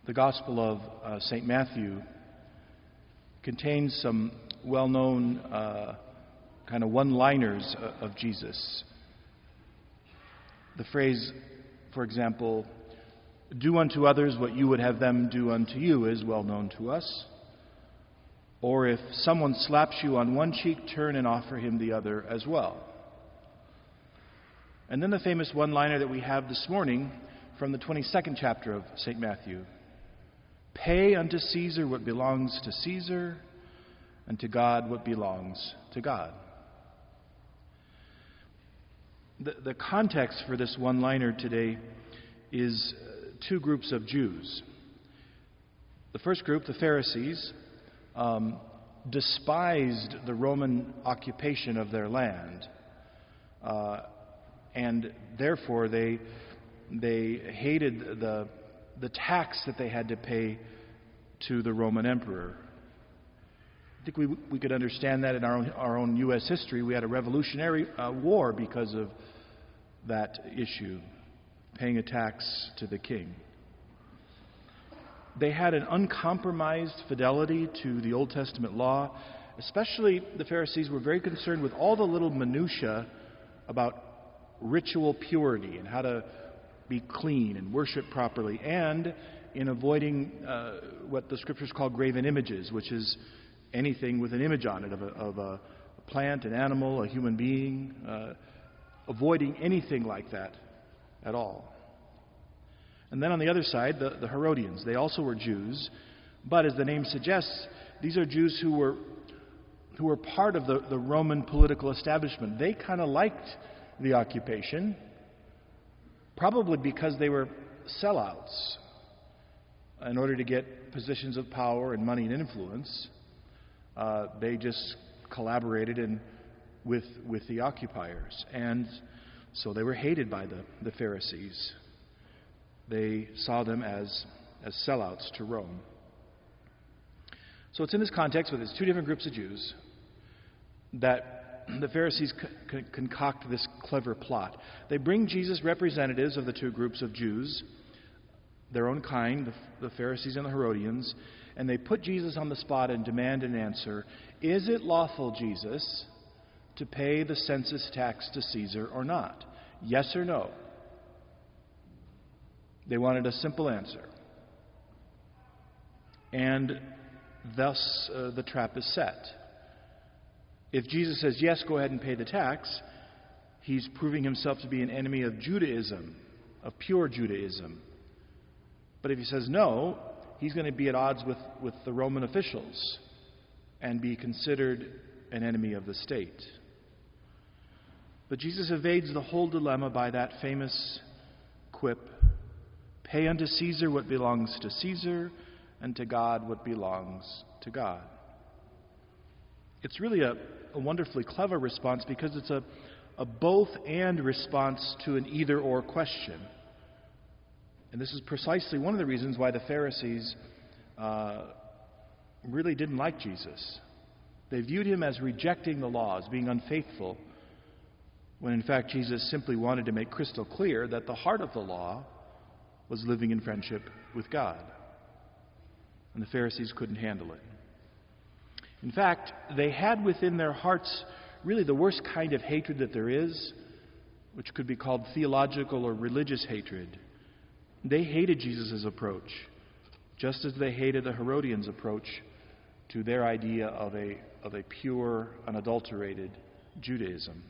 The Gospel of St. Matthew contains some well-known kind of one-liners of Jesus. The phrase, for example, "Do unto others what you would have them do unto you," is well known to us. Or if someone slaps you on one cheek, turn and offer him the other as well. And then the famous one-liner that we have this morning from the 22nd chapter of St. Matthew. "Pay unto Caesar what belongs to Caesar, and to God what belongs to God." The context for this one-liner today is two groups of Jews. The first group, the Pharisees, despised the Roman occupation of their land, and therefore they hated the tax that they had to pay to the Roman emperor. I think we could understand that in our own U.S. history. We had a Revolutionary War because of that issue, paying a tax to the king. They had an uncompromised fidelity to the Old Testament law. Especially the Pharisees were very concerned with all the little minutiae about ritual purity and how to be clean and worship properly, and in avoiding what the Scriptures call graven images, which is anything with an image on it of a plant, an animal, a human being, avoiding anything like that at all. And then on the other side, the Herodians. They also were Jews, but as the name suggests, these are Jews who were part of the Roman political establishment. They kind of liked the occupation, probably because they were sellouts. In order to get positions of power and money and influence, they just collaborated with the occupiers. And so they were hated by the Pharisees. They saw them as sellouts to Rome. So it's in this context, with these two different groups of Jews, that the Pharisees concoct this clever plot. They bring Jesus representatives of the two groups of Jews, their own kind, the Pharisees and the Herodians, and they put Jesus on the spot and demand an answer. Is it lawful, Jesus, to pay the census tax to Caesar or not? Yes or no? They wanted a simple answer. And thus the trap is set. If Jesus says, yes, go ahead and pay the tax, he's proving himself to be an enemy of Judaism, of pure Judaism. But if he says no, he's going to be at odds with the Roman officials and be considered an enemy of the state. But Jesus evades the whole dilemma by that famous quip, "Pay unto Caesar what belongs to Caesar, and to God what belongs to God." It's really a wonderfully clever response, because it's a both-and response to an either-or question. And this is precisely one of the reasons why the Pharisees really didn't like Jesus. They viewed him as rejecting the law, as being unfaithful, when in fact Jesus simply wanted to make crystal clear that the heart of the law was living in friendship with God. And the Pharisees couldn't handle it. In fact, they had within their hearts really the worst kind of hatred that there is, which could be called theological or religious hatred. They hated Jesus' approach, just as they hated the Herodians' approach to their idea of a pure, unadulterated Judaism.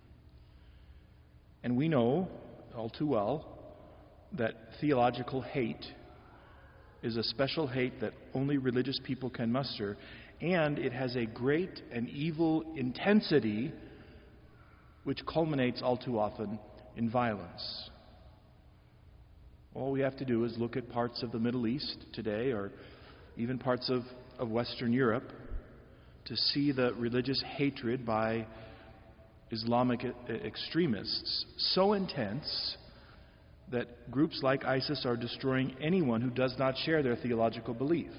And we know all too well that theological hate is a special hate that only religious people can muster, and it has a great and evil intensity which culminates all too often in violence. All we have to do is look at parts of the Middle East today, or even parts of Western Europe, to see the religious hatred by Islamic extremists so intense that groups like ISIS are destroying anyone who does not share their theological belief.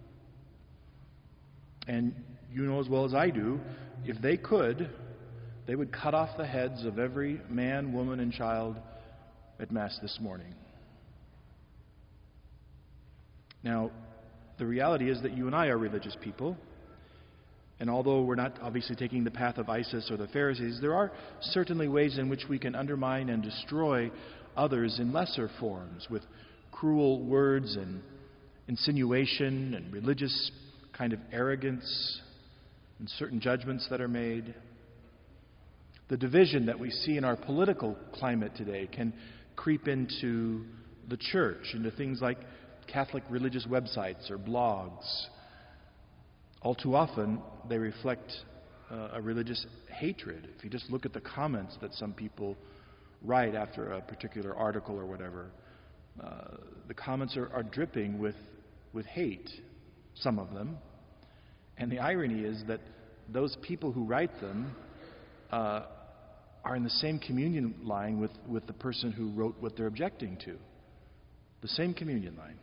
And you know as well as I do, if they could, they would cut off the heads of every man, woman, and child at Mass this morning. Now, the reality is that you and I are religious people, and although we're not obviously taking the path of ISIS or the Pharisees, there are certainly ways in which we can undermine and destroy others in lesser forms, with cruel words and insinuation and religious kind of arrogance and certain judgments that are made. The division that we see in our political climate today can creep into the church, into things like Catholic religious websites or blogs. All too often, they reflect a religious hatred. If you just look at the comments that some people write after a particular article or whatever, the comments are dripping with hate, some of them. And the irony is that those people who write them are in the same communion line with the person who wrote what they're objecting to. The same communion line.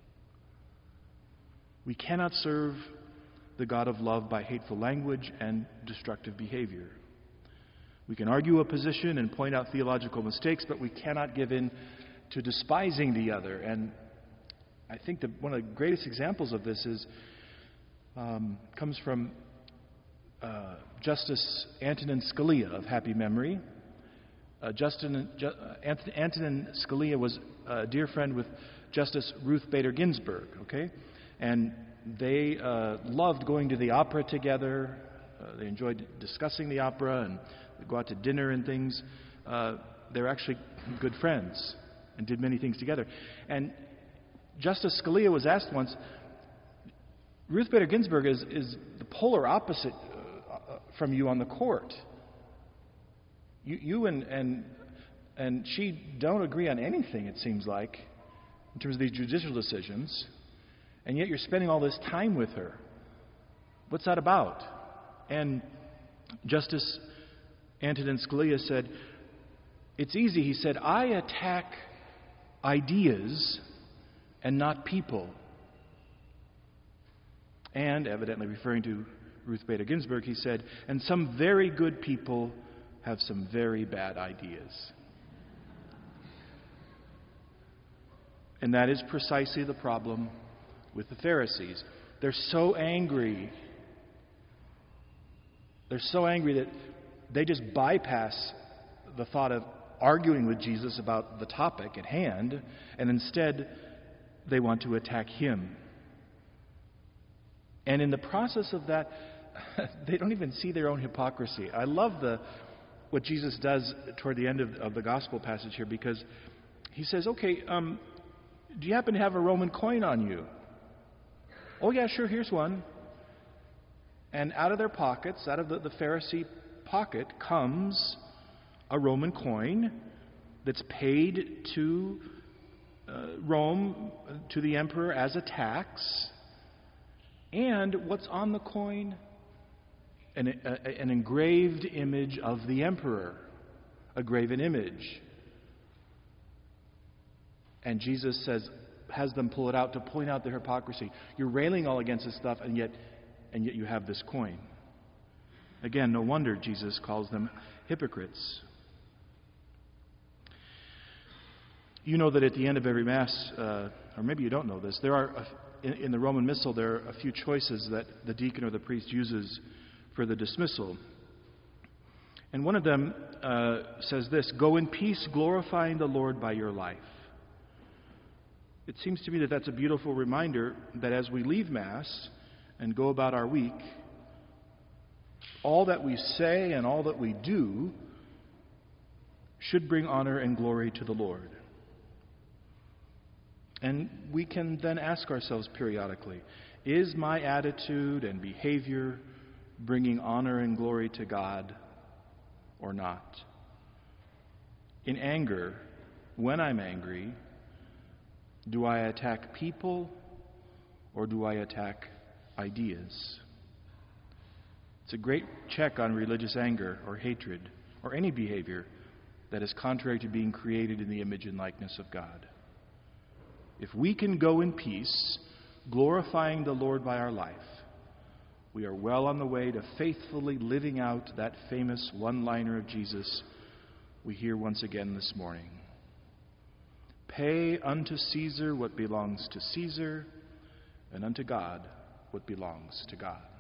We cannot serve the God of love by hateful language and destructive behavior. We can argue a position and point out theological mistakes, but we cannot give in to despising the other. And I think that one of the greatest examples of this comes from Justice Antonin Scalia of happy memory. Antonin Scalia was a dear friend with Justice Ruth Bader Ginsburg, okay? And they loved going to the opera together. They enjoyed discussing the opera and they'd go out to dinner and things. They were actually good friends and did many things together. And Justice Scalia was asked once, Ruth Bader Ginsburg is the polar opposite from you on the court. You and she don't agree on anything, it seems like, in terms of these judicial decisions, and yet you're spending all this time with her. What's that about? And Justice Antonin Scalia said, it's easy. He said, I attack ideas and not people. And, evidently referring to Ruth Bader Ginsburg, he said, and some very good people have some very bad ideas. And that is precisely the problem with the Pharisees. They're so angry. They're so angry that they just bypass the thought of arguing with Jesus about the topic at hand, and instead they want to attack him. And in the process of that, they don't even see their own hypocrisy. I love what Jesus does toward the end of the gospel passage here, because he says, okay, do you happen to have a Roman coin on you? Oh yeah, sure, here's one. And out of their pockets, out of the Pharisee pocket, comes a Roman coin that's paid to Rome, to the emperor, as a tax. And what's on the coin? An engraved image of the emperor. A graven image. And Jesus has them pull it out to point out their hypocrisy. You're railing all against this stuff, and yet you have this coin. Again, no wonder Jesus calls them hypocrites. You know that at the end of every Mass, or maybe you don't know this, there are, in the Roman Missal, there are a few choices that the deacon or the priest uses for the dismissal. And one of them says this, go in peace, glorifying the Lord by your life. It seems to me that that's a beautiful reminder that as we leave Mass and go about our week, all that we say and all that we do should bring honor and glory to the Lord. And we can then ask ourselves periodically, is my attitude and behavior bringing honor and glory to God or not? In anger, when I'm angry, do I attack people or do I attack ideas? It's a great check on religious anger or hatred or any behavior that is contrary to being created in the image and likeness of God. If we can go in peace, glorifying the Lord by our life, we are well on the way to faithfully living out that famous one-liner of Jesus we hear once again this morning. Pay unto Caesar what belongs to Caesar, and unto God what belongs to God.